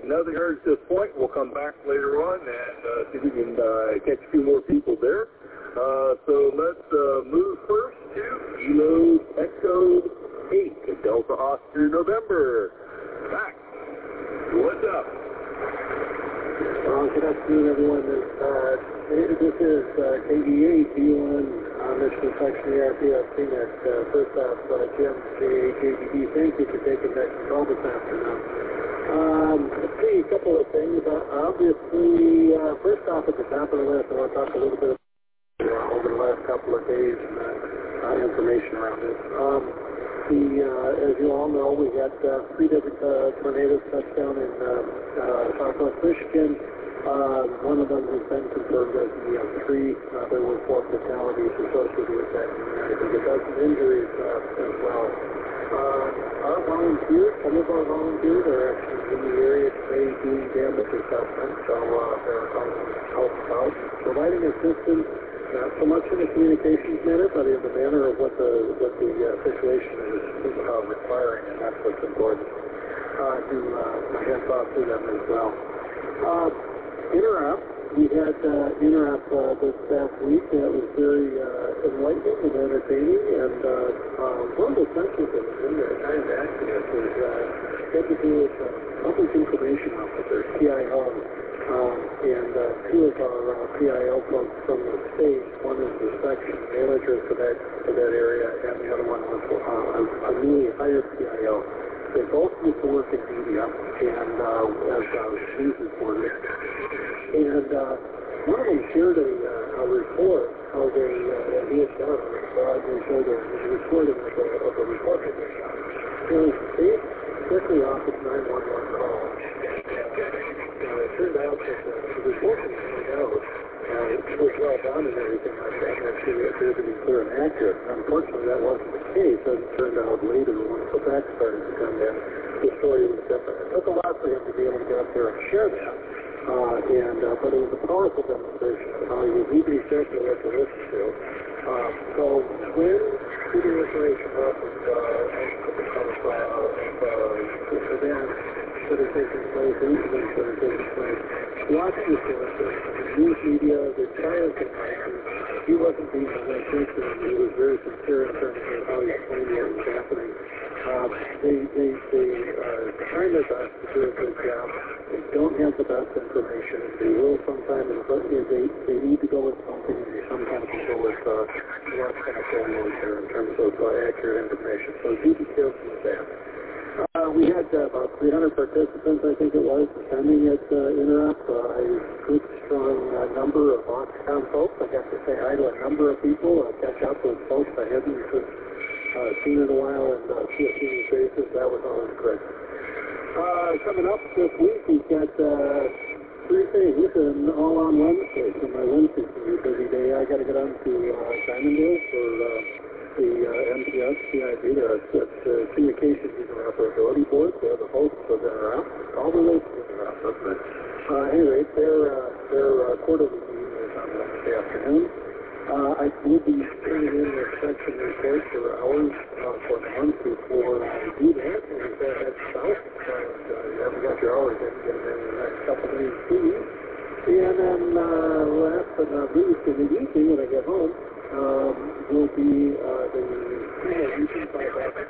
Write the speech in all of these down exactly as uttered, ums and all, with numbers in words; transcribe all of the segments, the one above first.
nothing heard at this point. We'll come back later on and uh, see if we can uh, catch a few more people there. Uh, so let's uh, move first to Kilo Echo eight, Delta Oscar November. Max, what's up? Well, good afternoon, everyone. Uh, this is uh, K D A T one uh, Mission Section E R P S C Net. Uh, first off, uh, Jim, J A J D D, thank you for taking that control this afternoon. Um, let's see, a couple of things. Uh, obviously, uh, first off, at the top of the list, I want to talk a little bit about uh, over the last couple of days and uh, uh, information around this. Um, the, uh, as you all know, we had uh, three different uh, tornadoes touch down in uh, uh, southwest Michigan. Uh, one of them has been confirmed as E M three. Uh, there were four fatalities associated with that, and I think a dozen injuries uh, as well. Uh, our volunteers, some of our volunteers are actually in the area today doing damage assessment, so uh, they're helping out, providing assistance, not so much in a communications manner, but in the manner of what the what the uh, situation is uh, requiring, and that's what's important. Uh, to uh, my hands off to them as well. Uh, Interrupt. We had uh, Interrupt uh, this past week. That was very uh, enlightening and entertaining. And uh, uh, one of the central things in that kind of accident was uh, had to do with uh, public information officers, P I O, um, and uh, two of our uh, P I O folks from the state. One is the section manager for that for that area, and the other one was uh, a, a newly hired P I O. They both used to work in media and uh, as uh, news reporters. And uh, one of them shared a, uh, a report of a, uh, that he had done, uh, he showed a, a recording of a, of a report that he had done. It was based strictly off of nine one one call. And uh, it turned out that the, the report that he made out uh, it was well done and everything like that, and actually appeared to be clear and accurate. Unfortunately, that wasn't the case. As it turned out later, once the facts started to come in, the story was different. It took a lot for him to be able to get up there and share that. Uh, and, uh, but it was a powerful demonstration of how you need to be careful what to listen to. Um, so when shooting information off of, uh, of, uh, of events that are taking place, incidents that are taking place, watch the sources, the news media, the entire thing. He wasn't being sensitive, he was very sincere in terms of how he explained what was happening. Um, they, they, they are trying their best to do a good job. They don't have the best information. They will sometimes, but they, they need to go with something, they sometimes go with uh, what's going to forward there in terms of uh, accurate information. So do be careful with that. Uh, we had uh, about three hundred participants, I think it was, attending at uh, Interrupt. Uh, a good, strong uh, number of Oxcom folks. I got to say hi to a number of people, uh, catch up with folks I hadn't uh, seen in a while, and uh, see a few new faces. That was always great. Uh, coming up this week, we've got uh, three things, and all on Wednesday. So my Wednesday's going to be a busy day. I got to get on to uh, Diamondville for uh, the uh, M T S, C I B, the uh, Communications Interoperability Board. They're the hosts of Interrupt. All related to Interrupt. Uh, anyway, their, uh, their uh, quarterly meeting is on Wednesday afternoon. Uh, I will be turning in the section report for hours uh, for the month before I do that. And if that heads south, uh, you haven't got your hours in, get them in the next couple of days, too. And then uh, last but not least, in the evening when I get home, um, will be uh, the uh, U P five uh,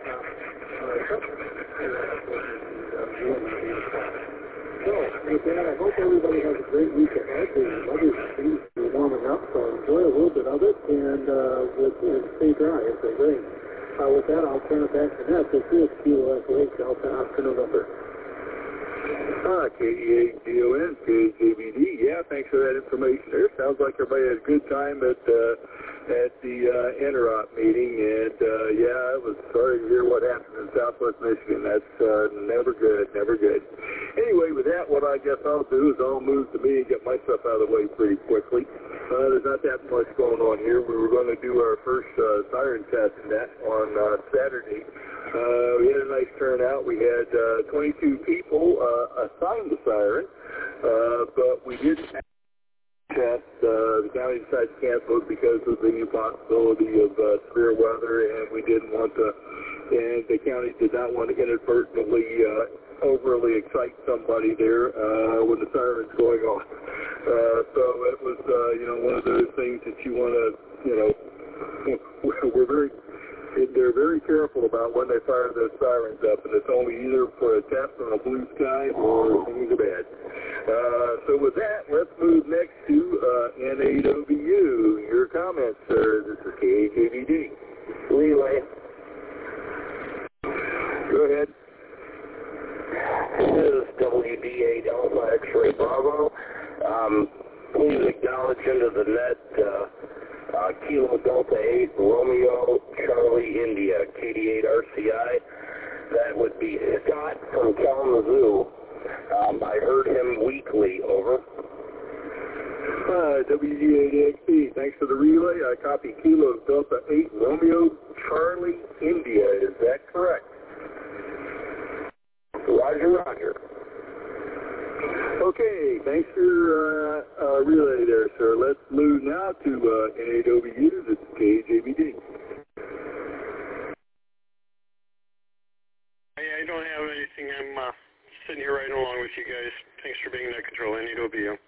So, with that, I hope everybody has a great week ahead. The weather seems to be warming up, so enjoy a little bit of it, and uh, with, uh, stay dry if they rain. Uh, with that, I'll turn it back to Ned. This is Kilo Echo eight, Delta Oscar November. Ah, K E A G O N, K J B D. Yeah, thanks for that information there. Sounds like everybody had a good time at uh, at the uh, Interop meeting, and uh, yeah, I was sorry to hear what happened in Southwest Michigan. That's uh, never good, never good. Anyway, with that, what I guess I'll do is I'll move to me and get my stuff out of the way pretty quickly. Uh, there's not that much going on here. We were going to do our first uh, siren test net on uh, Saturday. Uh, we had a nice turnout. We had uh, twenty-two people uh, assigned to siren, uh, but we didn't test. Uh, the county decided to cancel it because of the possibility of uh, severe weather, and we didn't want to and the county did not want to inadvertently uh, overly excite somebody there uh, when the siren's going on. Uh, so it was, uh, you know, one of those things that you want to, you know, we're very, they're very careful about when they fire those sirens up, and it's only either for a test on a blue sky or things are bad. Uh, so with that, let's move next to uh, N A W U. Your comments, sir. This is K H A V D. Relay. Go ahead. This is W D eight Alpha X-Ray Bravo. Um, please acknowledge into the net uh, uh, Kilo Delta eight Romeo Charlie India K D eight R C I. That would be Scott from Kalamazoo. Um, I heard him weekly. Over. Uh, W D eight X B, thanks for the relay. I copy Kilo Delta eight Romeo Charlie India. Is that correct? Roger, roger. Okay, thanks for your uh, uh, relay there, sir. Let's move now to uh, N A W U. This is K H A V D. Hey, I don't have anything. I'm uh, sitting here right along with you guys. Thanks for being net control, N A W U.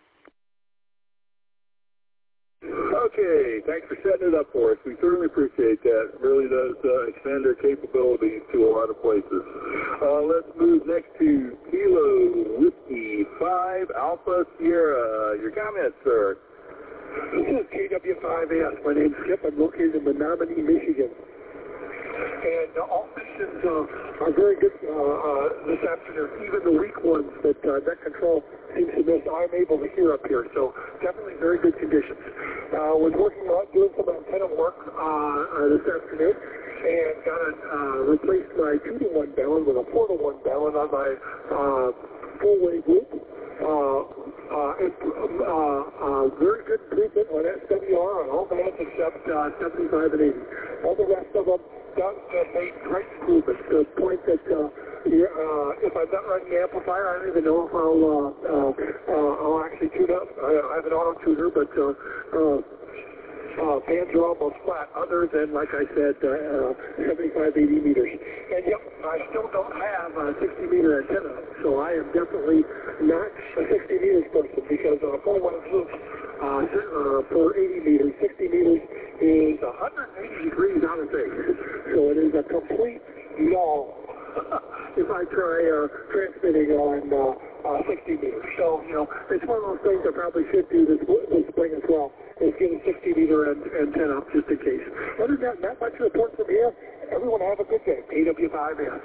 Okay, thanks for setting it up for us. We certainly appreciate that. It really does uh, expand our capabilities to a lot of places. Uh, let's move next to Kilo Whiskey five Alpha Sierra. Your comments, sir. This is K W five S. My name's Skip. I'm located in Menominee, Michigan. And uh, all missions uh, are very good uh, uh, this afternoon. Even the weak ones that uh, net control seems to miss, I'm able to hear up here. So definitely very good conditions. Uh, was working on doing some antenna work uh, uh, this afternoon, and got to uh, replace my two to one balun with a four to one balun on my uh, full wave loop. Uh, uh, and, uh, uh, very good improvement on S W R on all bands except uh, seventy-five and eighty. All the rest of them done and made great improvements to the point that uh, uh, if I'm not running the amplifier, I don't even know if I'll, uh, uh, uh, I'll actually tune up. I, I have an auto tuner, but uh, uh, Uh, bands are almost flat, other than, like I said, uh, uh, seventy-five, eighty meters. And yep, I still don't have a sixty meter antenna, so I am definitely not a sixty meters person, because on a full one loop uh, uh, for eighty meters, sixty meters is one hundred eighty degrees out of phase. So it is a complete no if I try uh, transmitting on uh, uh, sixty meters. So, you know, it's one of those things I probably should do this, this spring as well, is get a sixty meter and antenna up just in case. Other than that, not much to report from here. Everyone have a good day. K W five S.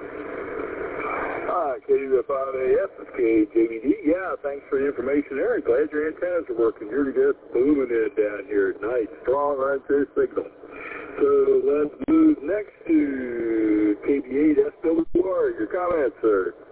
Hi, K W five A S, it's K H A V D. Yeah, thanks for the information there. Glad your antennas are working. You're just booming it down here. Nice, strong, right-there signal. So let's move next to K B eight S W R. Your comments, sir.